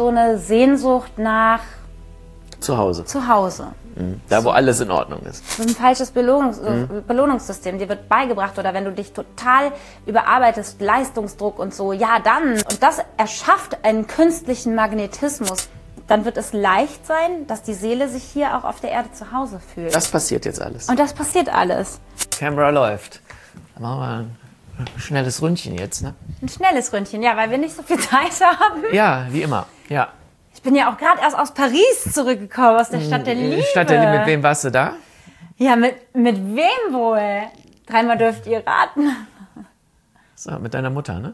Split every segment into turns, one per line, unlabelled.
so eine Sehnsucht nach
Zu Hause. Da, wo alles in Ordnung ist.
Das ist ein falsches Belohnungssystem. Dir wird beigebracht, oder wenn du dich total überarbeitest, Leistungsdruck und so, ja dann. Und das erschafft einen künstlichen Magnetismus. Dann wird es leicht sein, dass die Seele sich hier auch auf der Erde zu Hause fühlt.
Das passiert jetzt alles.
Und das passiert alles.
Kamera läuft. Dann machen wir ein schnelles Ründchen jetzt, ne?
Ein schnelles Ründchen, ja, weil wir nicht so viel Zeit haben.
Ja, wie immer, ja.
Ich bin ja auch gerade erst aus Paris zurückgekommen, aus der Stadt der Liebe.
Stadt der Liebe, mit wem warst du da?
Ja, mit wem wohl? Dreimal dürft ihr raten.
So, mit deiner Mutter, ne?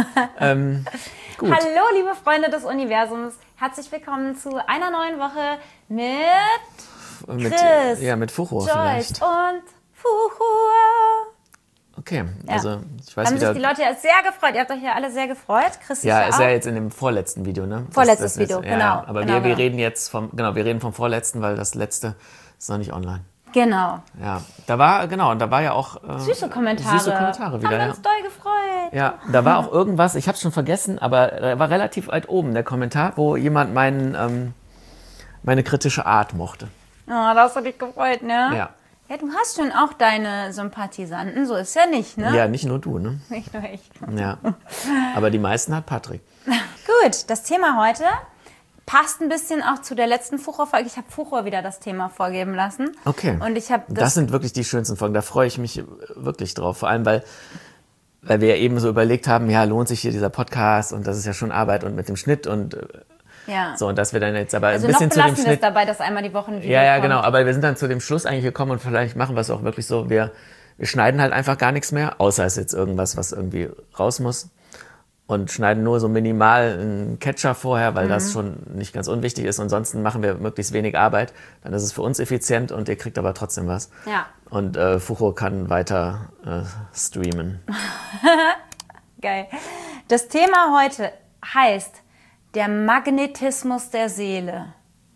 Gut.
Hallo, liebe Freunde des Universums. Herzlich willkommen zu einer neuen Woche mit Chris,
mit Fuchur
Joyce
vielleicht.
und Fuchur.
Okay,
Ja.
Also ich weiß
Haben
wieder.
sich die Leute ja sehr gefreut. Ihr habt euch ja alle sehr gefreut. Chris
Ja,
ist
ist ja
auch.
jetzt in dem vorletzten Video, ne?
Vorletztes
Das
Video,
ja,
genau.
Aber
genau,
wir reden jetzt wir reden vom vorletzten, weil das letzte ist noch nicht online.
Genau.
Ja, da war ja auch
Süße Kommentare.
wieder.
Haben wir uns doll gefreut.
Ja, da war auch irgendwas, ich habe es schon vergessen, aber er war relativ weit oben, der Kommentar, wo jemand meine kritische Art mochte.
Oh, da hast du dich gefreut, ne?
Ja.
Ja, du hast schon auch deine Sympathisanten, so ist ja nicht, ne?
Ja, nicht nur du, ne?
Nicht nur ich.
Ja. Aber die meisten hat Patrick.
Gut, das Thema heute passt ein bisschen auch zu der letzten Fuchur-Folge. Ich habe Fuchur wieder das Thema vorgeben lassen.
Okay.
Und ich habe
das sind wirklich die schönsten Folgen, da freue ich mich wirklich drauf. Vor allem, weil wir ja eben so überlegt haben, ja, lohnt sich hier dieser Podcast und das ist ja schon Arbeit und mit dem Schnitt und
ja.
so. Und dass wir dann jetzt aber
Also
ein bisschen
noch
zu dem
belassen wir es
Schnitt...
dabei, dass einmal die Woche ein Video
Ja,
kommt.
genau. Aber wir sind dann zu dem Schluss eigentlich gekommen und vielleicht machen wir es auch wirklich so, wir schneiden halt einfach gar nichts mehr, außer es ist jetzt irgendwas, was irgendwie raus muss. Und schneiden nur so minimal einen Catcher vorher, weil das schon nicht ganz unwichtig ist. Ansonsten machen wir möglichst wenig Arbeit. Dann ist es für uns effizient und ihr kriegt aber trotzdem was.
Ja.
Und Fuchur kann weiter streamen.
Geil. Das Thema heute heißt der Magnetismus der Seele.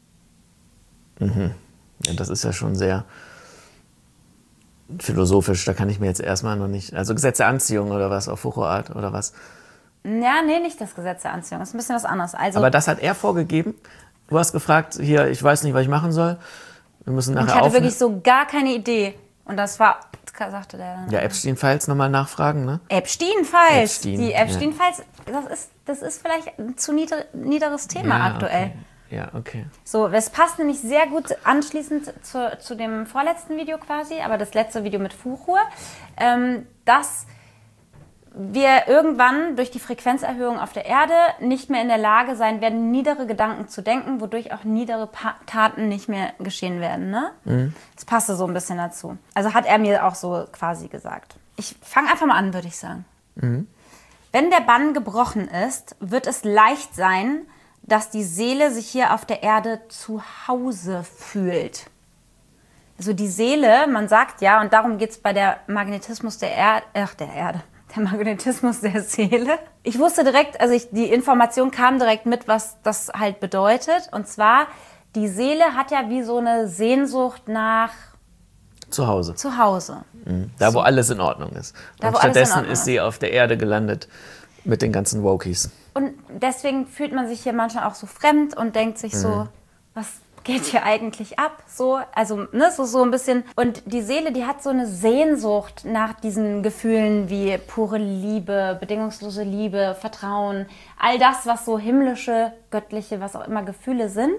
Ja, das ist ja schon sehr philosophisch. Da kann ich mir jetzt erstmal noch nicht... Also Gesetz der Anziehung oder was, auf Fuchur-Art oder was?
Ja, nee, nicht das Gesetz der Anziehung. Das ist ein bisschen was anderes. Also,
Aber das hat er vorgegeben. Du hast gefragt, hier, ich weiß nicht, was ich machen soll. Wir müssen nachher
ich hatte wirklich so gar keine Idee. Und das sagte der dann.
Ja, Epstein-Files nochmal nachfragen, ne?
Epstein-Files.
Epstein,
Die Epstein-Files, das ist vielleicht ein zu niederes Thema
Ja,
aktuell.
Okay. Ja, okay.
So, es passt nämlich sehr gut anschließend zu dem vorletzten Video quasi, aber das letzte Video mit Fuchur, dass wir irgendwann durch die Frequenzerhöhung auf der Erde nicht mehr in der Lage sein werden, niedere Gedanken zu denken, wodurch auch niedere Taten nicht mehr geschehen werden. Ne? Das passte so ein bisschen dazu. Also hat er mir auch so quasi gesagt. Ich fange einfach mal an, würde ich sagen. Wenn der Bann gebrochen ist, wird es leicht sein, dass die Seele sich hier auf der Erde zu Hause fühlt. Also die Seele, man sagt ja, und darum geht es bei der Magnetismus der Magnetismus der Seele. Ich wusste direkt, die Information kam direkt mit, was das halt bedeutet. Und zwar, die Seele hat ja wie so eine Sehnsucht nach
Zu Hause.
Da,
wo alles in Ordnung ist. Und stattdessen ist sie auf der Erde gelandet mit den ganzen Wokies.
Und deswegen fühlt man sich hier manchmal auch so fremd und denkt sich so, was geht hier eigentlich ab? So, also, ne, so ein bisschen. Und die Seele, die hat so eine Sehnsucht nach diesen Gefühlen wie pure Liebe, bedingungslose Liebe, Vertrauen, all das, was so himmlische, göttliche, was auch immer Gefühle sind.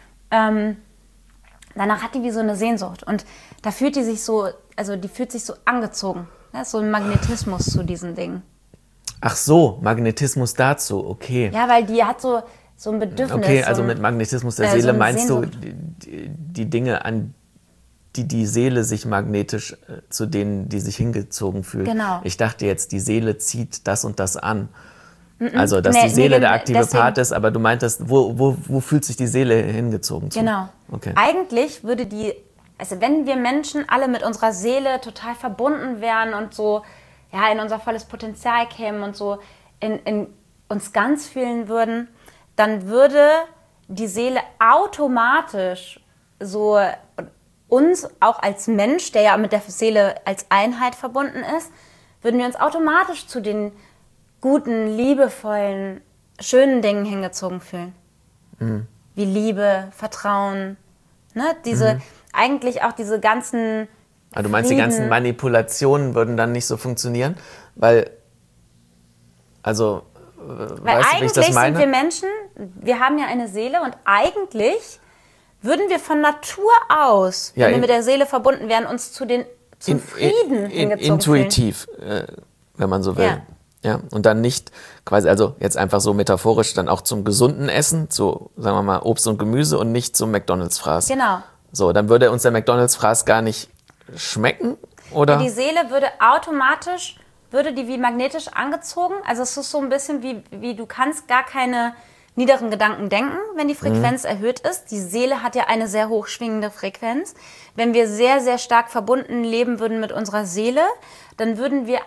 Danach hat die wie so eine Sehnsucht. Und da fühlt die sich so, die fühlt sich so angezogen. Da ist so ein Magnetismus zu diesen Dingen.
Ach so, Magnetismus dazu, okay.
Ja, weil die hat so ein Bedürfnis.
Okay, also mit Magnetismus der Seele
so eine
meinst
Sehnsucht.
du die Dinge, an die Seele sich magnetisch zu denen, die sich hingezogen fühlt.
Genau.
Ich dachte jetzt, die Seele zieht das und das an. Also, dass die Seele der aktive Part ist, aber du meintest, wo fühlt sich die Seele hingezogen zu?
Genau.
Okay.
Eigentlich würde wenn wir Menschen alle mit unserer Seele total verbunden wären und so, ja, in unser volles Potenzial kämen und so in uns ganz fühlen würden, dann würde die Seele automatisch so uns auch als Mensch, der ja mit der Seele als Einheit verbunden ist, würden wir uns automatisch zu den guten, liebevollen, schönen Dingen hingezogen fühlen. wie Liebe, Vertrauen, ne? Eigentlich auch diese ganzen
Aber du meinst, die ganzen Manipulationen würden dann nicht so funktionieren? Weil weißt du, wie ich das meine?
Sind wir Menschen, wir haben ja eine Seele und eigentlich würden wir von Natur aus, wenn wir mit der Seele verbunden wären, uns zum Frieden hingezogen
intuitiv, wenn man so will. Ja. Und dann nicht quasi, also jetzt einfach so metaphorisch, dann auch zum gesunden Essen, zu, sagen wir mal, Obst und Gemüse und nicht zum McDonalds-Fraß.
Genau.
So, dann würde uns der McDonalds-Fraß gar nicht schmecken, oder?
Die Seele würde automatisch, wie magnetisch angezogen. Also es ist so ein bisschen wie du kannst gar keine niederen Gedanken denken, wenn die Frequenz erhöht ist. Die Seele hat ja eine sehr hoch schwingende Frequenz. Wenn wir sehr, sehr stark verbunden leben würden mit unserer Seele, dann würden wir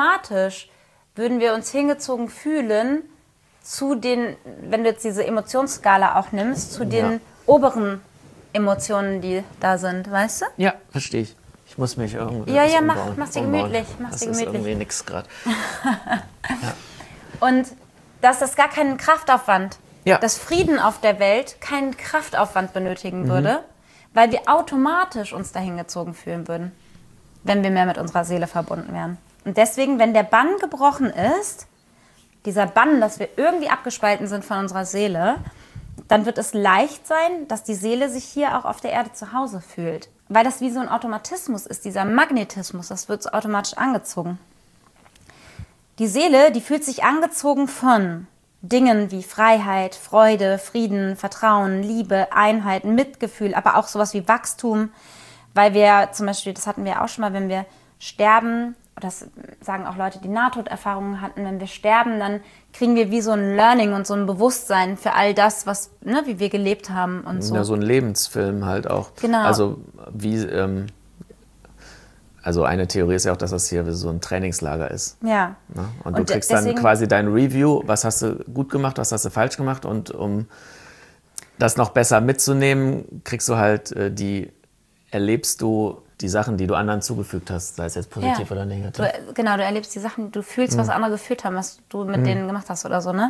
uns hingezogen fühlen zu den, wenn du jetzt diese Emotionsskala auch nimmst, zu den oberen Emotionen, die da sind, weißt du?
Ja, verstehe ich. Ich muss mich irgendwie
mach's dir gemütlich.
Das ist irgendwie nix gerade.
Und dass das gar keinen Kraftaufwand, dass Frieden auf der Welt keinen Kraftaufwand benötigen würde, weil wir automatisch uns dahin gezogen fühlen würden, wenn wir mehr mit unserer Seele verbunden wären. Und deswegen, wenn der Bann gebrochen ist, dieser Bann, dass wir irgendwie abgespalten sind von unserer Seele, dann wird es leicht sein, dass die Seele sich hier auch auf der Erde zu Hause fühlt. Weil das wie so ein Automatismus ist, dieser Magnetismus, das wird so automatisch angezogen. Die Seele, die fühlt sich angezogen von Dingen wie Freiheit, Freude, Frieden, Vertrauen, Liebe, Einheit, Mitgefühl, aber auch sowas wie Wachstum. Weil wir zum Beispiel, das hatten wir auch schon mal, wenn wir sterben, das sagen auch Leute, die Nahtoderfahrungen hatten, wenn wir sterben, dann kriegen wir wie so ein Learning und so ein Bewusstsein für all das, was, wie wir gelebt haben und so.
Ja, so ein Lebensfilm halt auch.
Genau.
Also also eine Theorie ist ja auch, dass das hier so ein Trainingslager ist.
Ja.
Ne? Und du kriegst dann quasi dein Review, was hast du gut gemacht, was hast du falsch gemacht, und um das noch besser mitzunehmen, kriegst du halt erlebst du die Sachen, die du anderen zugefügt hast, sei es jetzt positiv oder negativ.
Du erlebst die Sachen, du fühlst, was andere gefühlt haben, was du mit denen gemacht hast oder so, ne?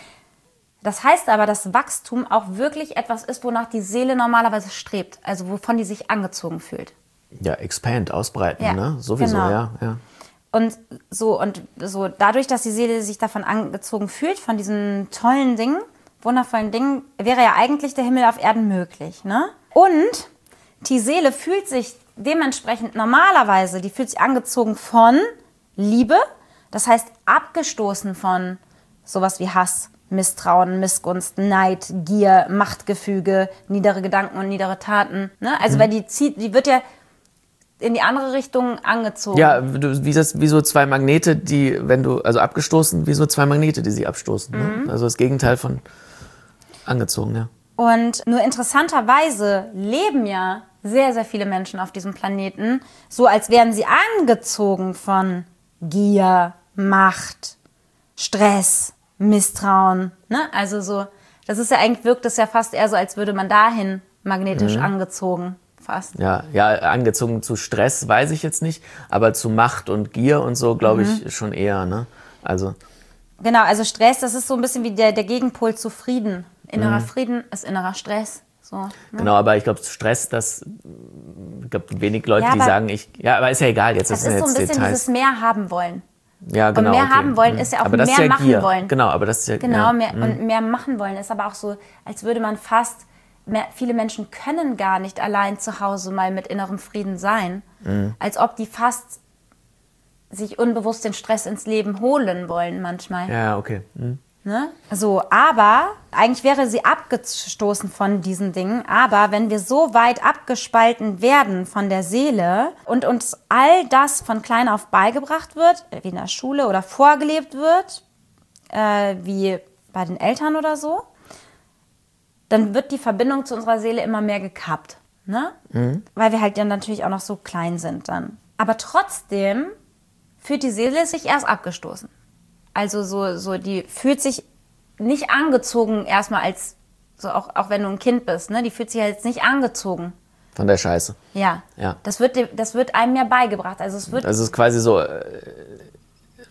Das heißt aber, dass Wachstum auch wirklich etwas ist, wonach die Seele normalerweise strebt, also wovon die sich angezogen fühlt.
Ja, expand, ausbreiten, ne?
Sowieso,
genau. Ja.
Und so dadurch, dass die Seele sich davon angezogen fühlt, von diesen tollen Dingen, wundervollen Dingen, wäre ja eigentlich der Himmel auf Erden möglich, ne? Und die Seele fühlt sich dementsprechend normalerweise, die fühlt sich angezogen von Liebe, das heißt abgestoßen von sowas wie Hass, Misstrauen, Missgunst, Neid, Gier, Machtgefüge, niedere Gedanken und niedere Taten. Ne? Also weil die wird ja in die andere Richtung angezogen.
Ja, wie so zwei Magnete, abgestoßen, wie so zwei Magnete, die sie abstoßen. Ne? Also das Gegenteil von angezogen, ja.
Und nur interessanterweise leben ja sehr, sehr viele Menschen auf diesem Planeten so, als wären sie angezogen von Gier, Macht, Stress, Misstrauen. Ne? Also so, das ist ja eigentlich, wirkt es ja fast eher so, als würde man dahin magnetisch angezogen. Fast.
Ja, angezogen zu Stress weiß ich jetzt nicht, aber zu Macht und Gier und so glaube ich schon eher, ne? Also.
Genau, also Stress, das ist so ein bisschen wie der Gegenpol zu Frieden. Innerer Frieden ist innerer Stress. So, ne?
Genau, aber ich glaube, Stress, ich glaube, wenig Leute, die sagen, aber ist ja egal, jetzt ist
es
jetzt
so ein bisschen
Details.
Dieses mehr haben wollen.
Ja, genau.
Und mehr haben wollen ist ja auch
aber das
mehr
ist ja
machen
Gier.
wollen.
Genau, aber das ist ja
Genau, und mehr machen wollen ist aber auch so, als würde man viele Menschen können gar nicht allein zu Hause mal mit innerem Frieden sein. Als ob die fast sich unbewusst den Stress ins Leben holen wollen manchmal.
Ja, okay.
Ne? So, aber eigentlich wäre sie abgestoßen von diesen Dingen. Aber wenn wir so weit abgespalten werden von der Seele und uns all das von klein auf beigebracht wird, wie in der Schule oder vorgelebt wird, wie bei den Eltern oder so, dann wird die Verbindung zu unserer Seele immer mehr gekappt. Ne? Weil wir halt dann natürlich auch noch so klein sind dann. Aber trotzdem fühlt die Seele sich erst abgestoßen. Also so die fühlt sich nicht angezogen erstmal als, so auch wenn du ein Kind bist, ne? Die fühlt sich jetzt nicht angezogen.
Von der Scheiße.
Ja. Das wird einem ja beigebracht. Also es ist
quasi so,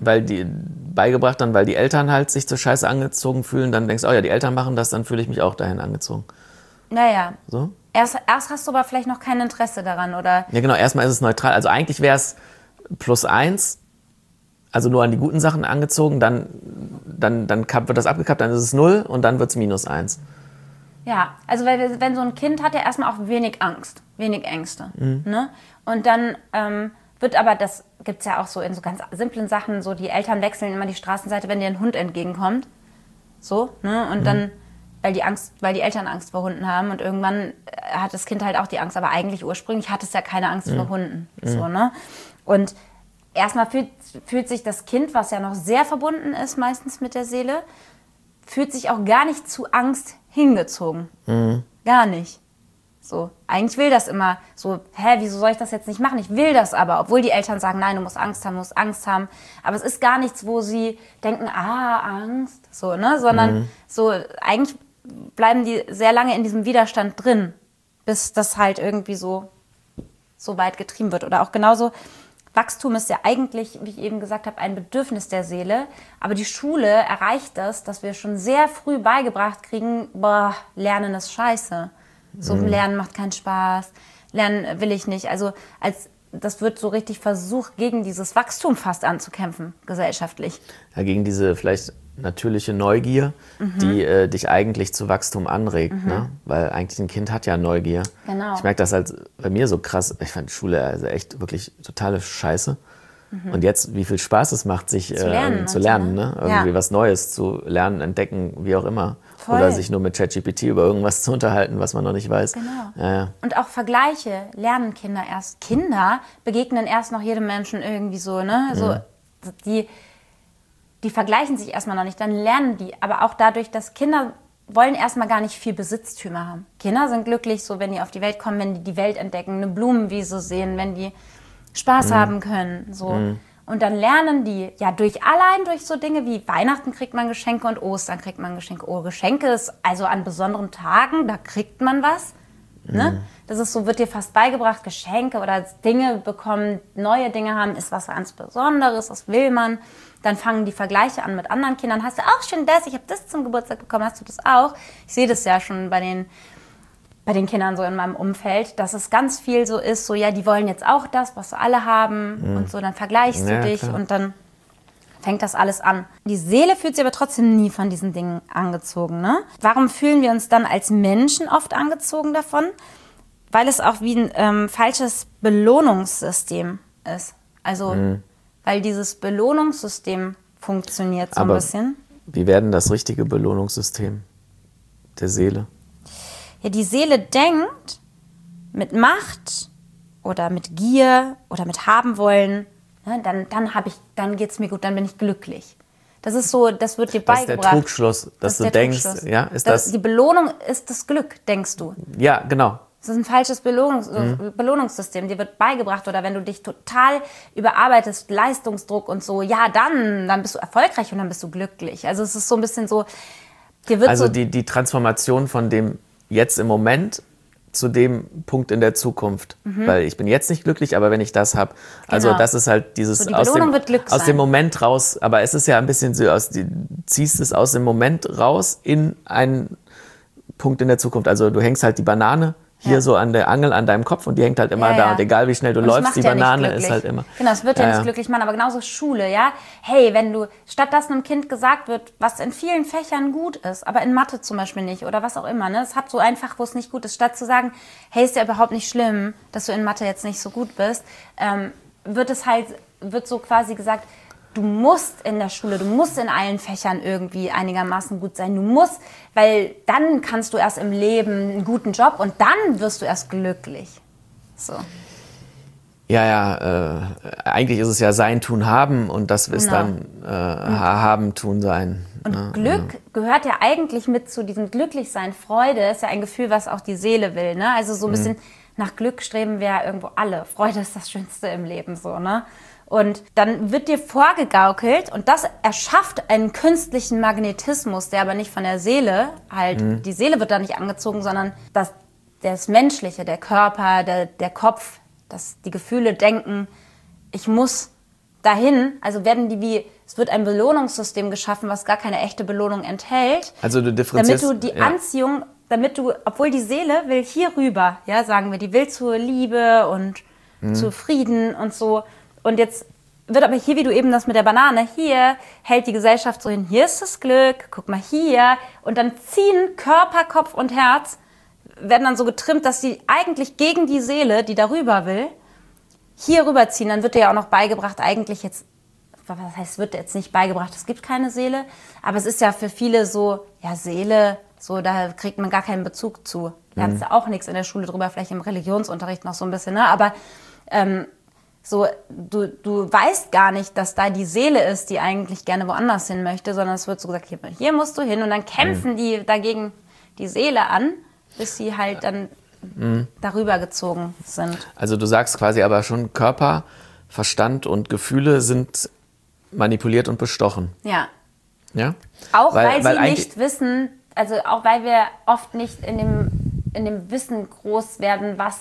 weil die Eltern halt sich zur Scheiße angezogen fühlen, dann denkst du, oh ja, die Eltern machen das, dann fühle ich mich auch dahin angezogen.
Naja.
So?
Erst hast du aber vielleicht noch kein Interesse daran, oder?
Ja, genau, erstmal ist es neutral. Also eigentlich wäre es +1, also nur an die guten Sachen angezogen, dann wird das abgekappt, dann ist es 0 und dann wird es -1.
Ja, also wenn so ein Kind hat ja erstmal auch wenig Angst, wenig Ängste. Ne? Und dann wird aber, das gibt es ja auch so in so ganz simplen Sachen, so die Eltern wechseln immer die Straßenseite, wenn dir ein Hund entgegenkommt. So, ne? Und dann, weil die Eltern Angst vor Hunden haben und irgendwann hat das Kind halt auch die Angst, aber eigentlich ursprünglich hat es ja keine Angst vor Hunden. So, ne? Und erstmal fühlt sich das Kind, was ja noch sehr verbunden ist meistens mit der Seele, fühlt sich auch gar nicht zu Angst hingezogen. Gar nicht. So, eigentlich will das immer so, wieso soll ich das jetzt nicht machen? Ich will das aber, obwohl die Eltern sagen, nein, du musst Angst haben. Aber es ist gar nichts, wo sie denken, Angst, so, ne? Sondern so, eigentlich bleiben die sehr lange in diesem Widerstand drin, bis das halt irgendwie so weit getrieben wird. Oder auch genauso, Wachstum ist ja eigentlich, wie ich eben gesagt habe, ein Bedürfnis der Seele. Aber die Schule erreicht das, dass wir schon sehr früh beigebracht kriegen, Lernen ist scheiße. So, Lernen macht keinen Spaß, Lernen will ich nicht. Also das wird so richtig versucht, gegen dieses Wachstum fast anzukämpfen, gesellschaftlich.
Ja, gegen diese vielleicht natürliche Neugier, die dich eigentlich zu Wachstum anregt. Ne? Weil eigentlich ein Kind hat ja Neugier. Genau. Ich merke das halt bei mir so krass. Ich fand Schule also echt wirklich totale Scheiße. Und jetzt, wie viel Spaß es macht, sich zu lernen, ne? Irgendwie was Neues zu lernen, entdecken, wie auch immer. Voll. Oder sich nur mit ChatGPT über irgendwas zu unterhalten, was man noch nicht weiß.
Genau.
Ja.
Und auch Vergleiche lernen Kinder erst. Kinder begegnen erst noch jedem Menschen irgendwie so, ne? So, die vergleichen sich erstmal noch nicht, dann lernen die. Aber auch dadurch, dass Kinder wollen erstmal gar nicht viel Besitztümer haben. Kinder sind glücklich, so wenn die auf die Welt kommen, wenn die die Welt entdecken, eine Blumenwiese sehen, wenn die Spaß haben können. So. Und dann lernen die, ja, allein durch so Dinge wie Weihnachten kriegt man Geschenke und Ostern kriegt man Geschenke. Geschenke ist also an besonderen Tagen, da kriegt man was. Ne? Das ist so, wird dir fast beigebracht, Geschenke oder Dinge bekommen, neue Dinge haben, ist was ganz Besonderes, das will man. Dann fangen die Vergleiche an mit anderen Kindern. Hast du auch schon das? Ich habe das zum Geburtstag bekommen. Hast du das auch? Ich sehe das ja schon bei den Kindern so in meinem Umfeld, dass es ganz viel so ist, so ja, die wollen jetzt auch das, was alle haben und so, dann vergleichst du dich und dann fängt das alles an. Die Seele fühlt sich aber trotzdem nie von diesen Dingen angezogen, ne? Warum fühlen wir uns dann als Menschen oft angezogen davon? Weil es auch wie ein falsches Belohnungssystem ist. Also, weil dieses Belohnungssystem funktioniert so ein bisschen.
Wie wäre denn das richtige Belohnungssystem der Seele?
Ja, die Seele denkt mit Macht oder mit Gier oder mit haben wollen, ne, dann geht's mir gut, dann bin ich glücklich. Das ist so, das wird dir beigebracht.
Das ist der Trugschluss, dass du denkst, ja, ist das...
Die Belohnung ist das Glück, denkst du.
Ja, genau.
Das ist ein falsches Belohnungssystem. Dir wird beigebracht, oder wenn du dich total überarbeitest, Leistungsdruck und so, ja, dann bist du erfolgreich und dann bist du glücklich. Also es ist so ein bisschen so, dir wird
also
so...
die Transformation von dem jetzt im Moment zu dem Punkt in der Zukunft. Weil ich bin jetzt nicht glücklich, aber wenn ich das habe. Also das ist halt dieses
so, die Belohnung wird Glück
aus dem Moment raus. Aber es ist ja ein bisschen so, ziehst es aus dem Moment raus in einen Punkt in der Zukunft. Also du hängst halt die Banane hier so an der Angel an deinem Kopf und die hängt halt immer da. Und egal wie schnell du läufst, die Banane ist halt immer...
Genau, es wird ja nicht glücklich machen, aber genauso Schule, ja. Hey, wenn du, statt dass einem Kind gesagt wird, was in vielen Fächern gut ist, aber in Mathe zum Beispiel nicht oder was auch immer, ne. Es hat so einfach, wo es nicht gut ist, statt zu sagen, hey, ist ja überhaupt nicht schlimm, dass du in Mathe jetzt nicht so gut bist, wird so quasi gesagt, du musst in der Schule, du musst in allen Fächern irgendwie einigermaßen gut sein. Du musst, weil dann kannst du erst im Leben einen guten Job und dann wirst du erst glücklich. So.
Ja, eigentlich ist es ja Sein, Tun, Haben und das ist dann Haben, Tun, Sein.
Und Glück gehört ja eigentlich mit zu diesem Glücklichsein. Freude ist ja ein Gefühl, was auch die Seele will, ne? Also so ein bisschen nach Glück streben wir ja irgendwo alle. Freude ist das Schönste im Leben, so, ne? Und dann wird dir vorgegaukelt und das erschafft einen künstlichen Magnetismus, der aber nicht von der Seele, die Seele wird da nicht angezogen, sondern das Menschliche, der Körper, der Kopf, die Gefühle denken, ich muss dahin, also werden es wird ein Belohnungssystem geschaffen, was gar keine echte Belohnung enthält.
Also du differenzierst.
Damit du die Anziehung, obwohl die Seele will hier rüber, ja, sagen wir, die will zur Liebe und zu Frieden und so. Und jetzt wird aber hier, wie du eben das mit der Banane, hier hält die Gesellschaft so hin, hier ist das Glück, guck mal hier. Und dann ziehen Körper, Kopf und Herz, werden dann so getrimmt, dass sie eigentlich gegen die Seele, die darüber will, hier rüberziehen. Dann wird dir ja auch noch beigebracht, eigentlich jetzt, was heißt, wird jetzt nicht beigebracht, es gibt keine Seele. Aber es ist ja für viele so, ja, Seele, so, da kriegt man gar keinen Bezug zu. Lernst ja auch nichts in der Schule drüber, vielleicht im Religionsunterricht noch so ein bisschen, ne? Aber so, du weißt gar nicht, dass da die Seele ist, die eigentlich gerne woanders hin möchte, sondern es wird so gesagt, hier musst du hin. Und dann kämpfen die dagegen die Seele an, bis sie halt dann darüber gezogen sind.
Also du sagst quasi aber schon, Körper, Verstand und Gefühle sind manipuliert und bestochen.
Ja.
Ja?
Auch weil sie nicht wissen, also auch weil wir oft nicht in dem Wissen groß werden, was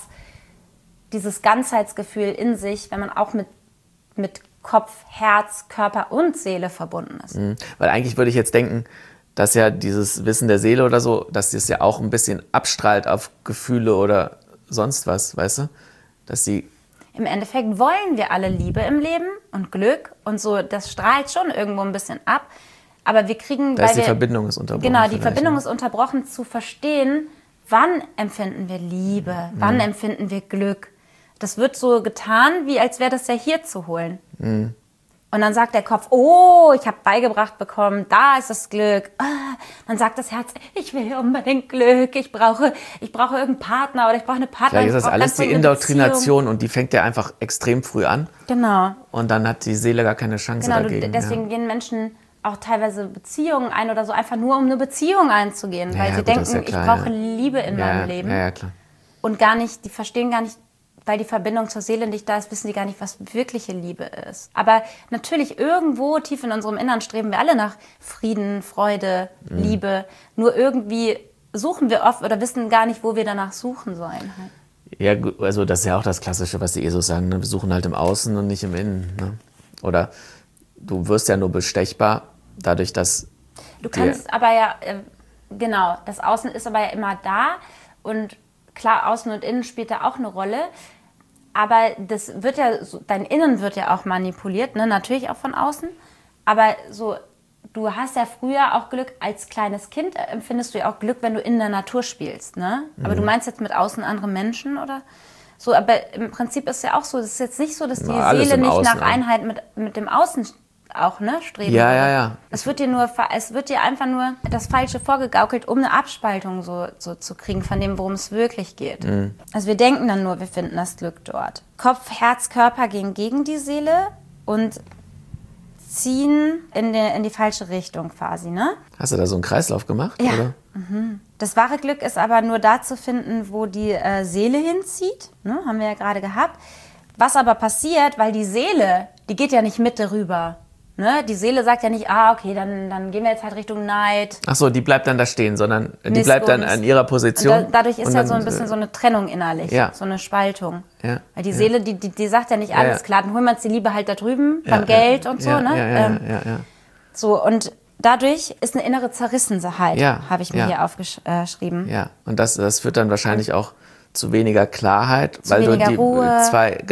dieses Ganzheitsgefühl in sich, wenn man auch mit Kopf, Herz, Körper und Seele verbunden ist.
Weil eigentlich würde ich jetzt denken, dass ja dieses Wissen der Seele oder so, dass das ja auch ein bisschen abstrahlt auf Gefühle oder sonst was, weißt du? Dass sie
im Endeffekt wollen wir alle Liebe im Leben und Glück und so, das strahlt schon irgendwo ein bisschen ab, aber wir kriegen,
die Verbindung ist unterbrochen.
Genau, die Verbindung ist unterbrochen, zu verstehen, wann empfinden wir Liebe, wann empfinden wir Glück. Das wird so getan, wie als wäre das ja hier zu holen. Und dann sagt der Kopf, oh, ich habe beigebracht bekommen, da ist das Glück. Dann sagt das Herz, ich will unbedingt Glück, ich brauche irgendeinen Partner oder ich brauche eine Partnerin.
Vielleicht ist das alles die Indoktrination und die fängt ja einfach extrem früh an.
Genau.
Und dann hat die Seele gar keine Chance dagegen.
Deswegen gehen Menschen auch teilweise Beziehungen ein oder so, einfach nur um eine Beziehung einzugehen, weil sie denken, ich brauche Liebe in meinem Leben.
Ja, klar.
Und gar nicht, die verstehen gar nicht, weil die Verbindung zur Seele nicht da ist, wissen die gar nicht, was wirkliche Liebe ist. Aber natürlich irgendwo tief in unserem Innern streben wir alle nach Frieden, Freude, Liebe. Nur irgendwie suchen wir oft oder wissen gar nicht, wo wir danach suchen sollen.
Ja, also das ist ja auch das Klassische, was die Jesus sagen. Ne? Wir suchen halt im Außen und nicht im Innen. Ne? Oder du wirst ja nur bestechbar dadurch, dass
du kannst aber ja, genau, das Außen ist aber ja immer da und klar, Außen und Innen spielt da auch eine Rolle, aber das wird ja, dein Innen wird ja auch manipuliert, ne? Natürlich auch von außen, aber so, du hast ja früher auch Glück, als kleines Kind empfindest du ja auch Glück, wenn du in der Natur spielst, ne? Aber du meinst jetzt mit außen andere Menschen oder so, aber im Prinzip ist ja auch so, es ist jetzt nicht so, dass die Seele nicht nach Einheit mit dem Außen auch, ne, streben.
Ja.
Es wird dir einfach nur das Falsche vorgegaukelt, um eine Abspaltung so zu kriegen von dem, worum es wirklich geht. Also wir denken dann nur, wir finden das Glück dort. Kopf, Herz, Körper gehen gegen die Seele und ziehen in die falsche Richtung quasi, ne?
Hast du da so einen Kreislauf gemacht?
Ja.
Oder?
Das wahre Glück ist aber nur da zu finden, wo die Seele hinzieht, ne? Haben wir ja gerade gehabt. Was aber passiert, weil die Seele, die geht ja nicht mit darüber. Ne? Die Seele sagt ja nicht, okay, dann gehen wir jetzt halt Richtung Neid.
Ach so, die bleibt dann da stehen, sondern die bleibt dann an ihrer Position.
Dadurch ist ja so ein bisschen so eine Trennung innerlich, so eine Spaltung.
Ja.
Weil die Seele, die sagt ja nicht alles klar, dann holen wir uns die Liebe halt da drüben, beim Geld und so. Ne? So, und dadurch ist eine innere Zerrissenheit, habe ich mir hier aufgeschrieben.
Ja, und das führt dann wahrscheinlich auch zu weniger Klarheit,
weil weniger Ruhe.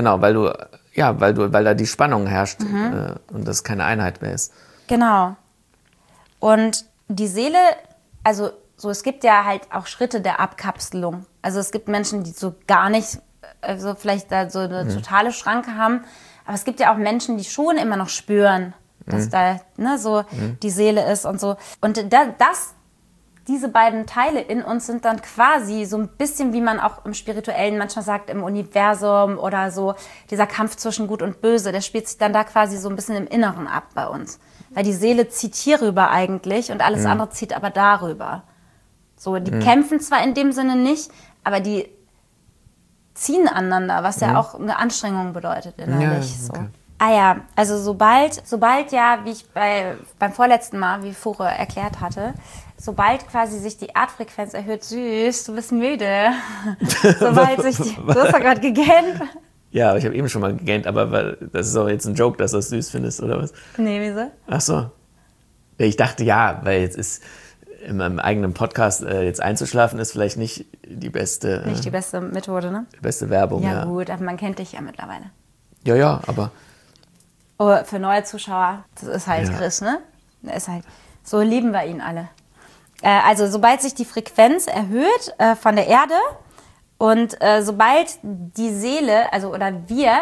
Weil da die Spannung herrscht und das keine Einheit mehr ist.
Genau. Und die Seele, also so, es gibt ja halt auch Schritte der Abkapselung. Also es gibt Menschen, die so gar nicht, also vielleicht da so eine totale Schranke haben, aber es gibt ja auch Menschen, die schon immer noch spüren, dass da die Seele ist und so. Und diese beiden Teile in uns sind dann quasi so ein bisschen, wie man auch im Spirituellen manchmal sagt, im Universum oder so, dieser Kampf zwischen Gut und Böse, der spielt sich dann da quasi so ein bisschen im Inneren ab bei uns. Weil die Seele zieht hierüber eigentlich und alles andere zieht aber darüber. So, die kämpfen zwar in dem Sinne nicht, aber die ziehen aneinander, was ja auch eine Anstrengung bedeutet innerlich.
Ja, okay.
So. Also sobald ja, wie ich beim vorletzten Mal, wie Fure erklärt hatte, sobald quasi sich die Erdfrequenz erhöht, süß, du bist müde. Du hast ja gerade gegähnt.
Ja, aber ich habe eben schon mal gegähnt, aber das ist auch jetzt ein Joke, dass du es süß findest, oder was?
Nee, wieso?
Ach so. Ich dachte, ja, weil jetzt ist in meinem eigenen Podcast jetzt einzuschlafen ist vielleicht nicht die beste...
Nicht die beste Methode, ne?
Die beste Werbung, ja.
Ja gut, aber man kennt dich ja mittlerweile.
Ja, aber...
Oh, für neue Zuschauer, das ist halt Chris, ne? Der ist halt... So lieben wir ihn alle. Also sobald sich die Frequenz erhöht von der Erde und sobald die Seele, also oder wir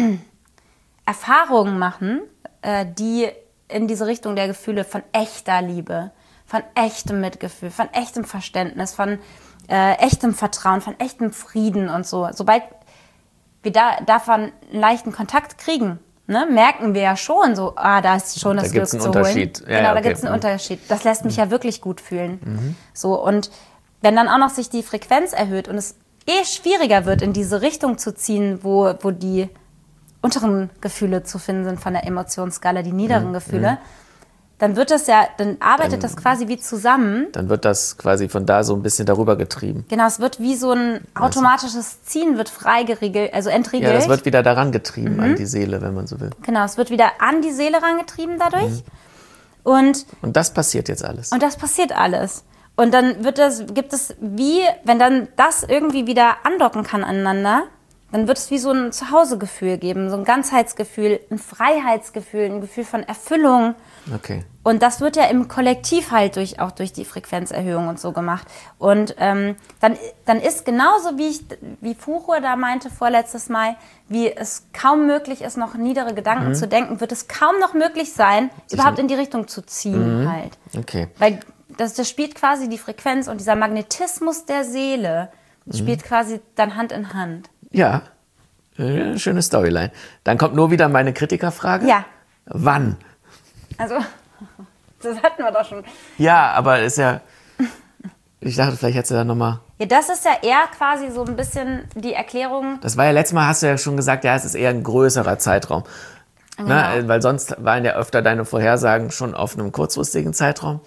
Erfahrungen machen, die in diese Richtung der Gefühle von echter Liebe, von echtem Mitgefühl, von echtem Verständnis, von echtem Vertrauen, von echtem Frieden und so. Sobald wir davon einen leichten Kontakt kriegen, ne, merken wir ja schon so, da ist schon das Glück zu holen. Da gibt es einen Unterschied.
Genau,
da gibt es einen Unterschied. Das lässt mich ja wirklich gut fühlen. So, und wenn dann auch noch sich die Frequenz erhöht und es schwieriger wird, in diese Richtung zu ziehen, wo die unteren Gefühle zu finden sind von der Emotionsskala, die niederen Gefühle, dann arbeitet das quasi wie zusammen. Dann
wird das quasi von da so ein bisschen darüber getrieben.
Genau, es wird wie so ein automatisches Ziehen wird freigeregelt, also entriegelt.
Ja, das wird wieder daran getrieben, an die Seele, wenn man so will.
Genau, es wird wieder an die Seele rangetrieben dadurch. Und
das passiert jetzt alles.
Und das passiert alles. Und dann gibt es wenn dann das irgendwie wieder andocken kann aneinander, dann wird es wie so ein Zuhausegefühl geben, so ein Ganzheitsgefühl, ein Freiheitsgefühl, ein Gefühl von Erfüllung.
Okay.
Und das wird ja im Kollektiv halt auch durch die Frequenzerhöhung und so gemacht. Und dann ist genauso, wie Fuchur da meinte vorletztes Mal, wie es kaum möglich ist, noch niedere Gedanken zu denken, wird es kaum noch möglich sein, überhaupt in die Richtung zu ziehen halt.
Okay.
Weil das spielt quasi die Frequenz und dieser Magnetismus der Seele spielt quasi dann Hand in Hand.
Ja, schöne Storyline. Dann kommt nur wieder meine Kritikerfrage.
Ja.
Wann?
Also, das hatten wir doch schon.
Ja, aber ist ja... Ich dachte, vielleicht hättest du da nochmal...
Ja, das ist ja eher quasi so ein bisschen die Erklärung...
Das war ja letztes Mal, hast du ja schon gesagt, ja, es ist eher ein größerer Zeitraum. Genau. Ne? Weil sonst waren ja öfter deine Vorhersagen schon auf einem kurzfristigen Zeitraum.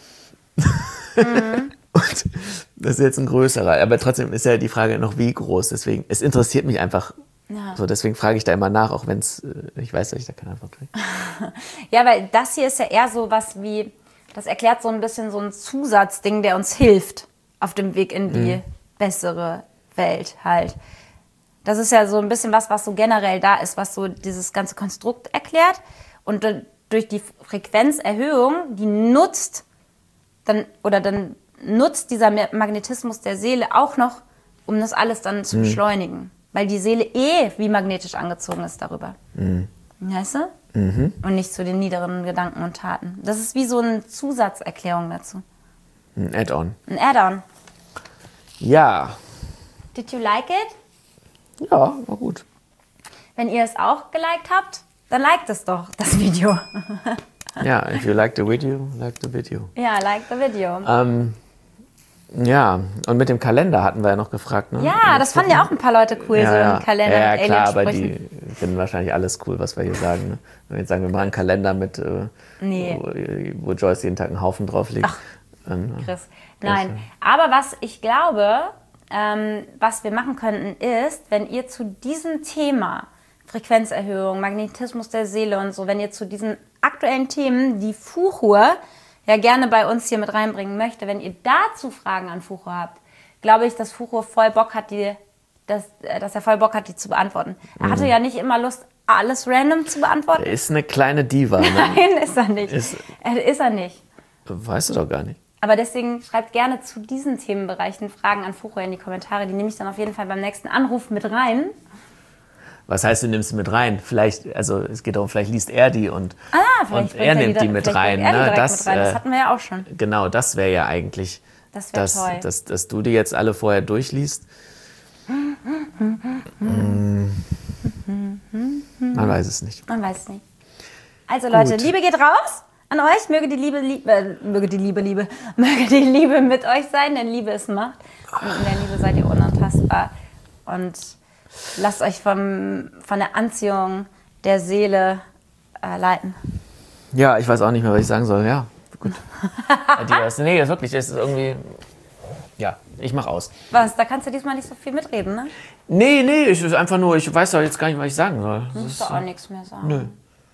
Und das ist jetzt ein größerer. Aber trotzdem ist ja die Frage noch, wie groß. Deswegen, es interessiert mich einfach... Ja. So, deswegen frage ich da immer nach, auch wenn ich weiß, dass ich da keine Antwort kriege.
Ja, weil das hier ist ja eher so was wie, das erklärt so ein bisschen so ein Zusatzding, der uns hilft auf dem Weg in die bessere Welt halt. Das ist ja so ein bisschen was so generell da ist, was so dieses ganze Konstrukt erklärt. Und durch die Frequenzerhöhung, die nutzt dieser Magnetismus der Seele auch noch, um das alles dann zu beschleunigen. Weil die Seele wie magnetisch angezogen ist darüber. Weißt du? Und nicht zu den niederen Gedanken und Taten. Das ist wie so eine Zusatzerklärung dazu.
Ein Add-on.
Ein Add-on.
Ja.
Did you like it?
Ja, war gut.
Wenn ihr es auch geliked habt, dann liked es doch, das Video.
Ja, if you like the video, like the video.
Ja, like the video.
Ja, und mit dem Kalender hatten wir ja noch gefragt. Ne?
Ja, das fanden ja auch ein paar Leute cool, so ein Kalender
ja,
mit
klar, aber
Alien-Sprüchen.
die finden wahrscheinlich alles cool, was wir hier sagen. Ne? Wenn wir jetzt sagen, wir machen einen Kalender mit, wo Joyce jeden Tag einen Haufen drauf liegt.
Ach, Chris. Nein, aber was ich glaube, was wir machen könnten, ist, wenn ihr zu diesem Thema Frequenzerhöhung, Magnetismus der Seele und so, wenn ihr zu diesen aktuellen Themen, die Fuchur ja gerne bei uns hier mit reinbringen möchte, wenn ihr dazu Fragen an Fuchur habt, glaube ich, dass Fuchur voll Bock hat, dass er voll Bock hat, die zu beantworten. Er hatte ja nicht immer Lust, alles random zu beantworten.
Er ist eine kleine Diva, ne?
Nein, ist er nicht. Ist er nicht.
Weißt du doch gar nicht.
Aber deswegen schreibt gerne zu diesen Themenbereichen Fragen an Fuchur in die Kommentare. Die nehme ich dann auf jeden Fall beim nächsten Anruf mit rein.
Was heißt, du nimmst mit rein? Vielleicht, also es geht darum, vielleicht liest er die und er nimmt die mit rein. Ne?
Das hatten wir ja auch schon.
Genau, das wäre ja eigentlich,
das wär toll.
Dass du die jetzt alle vorher durchliest. Man weiß es nicht.
Man weiß es nicht. Also Leute, Liebe geht raus an euch. Möge die Liebe mit euch sein, denn Liebe ist Macht. Und in der Liebe seid ihr unantastbar. Und lasst euch von der Anziehung der Seele leiten.
Ja, ich weiß auch nicht mehr, was ich sagen soll. Ja, gut. Nee, wirklich, es ist irgendwie... Ja. Ich mach aus.
Was? Da kannst du diesmal nicht so viel mitreden, ne?
Nee, ich weiß doch jetzt gar nicht, was ich sagen soll.
Du musst doch auch nichts mehr sagen.
Nö.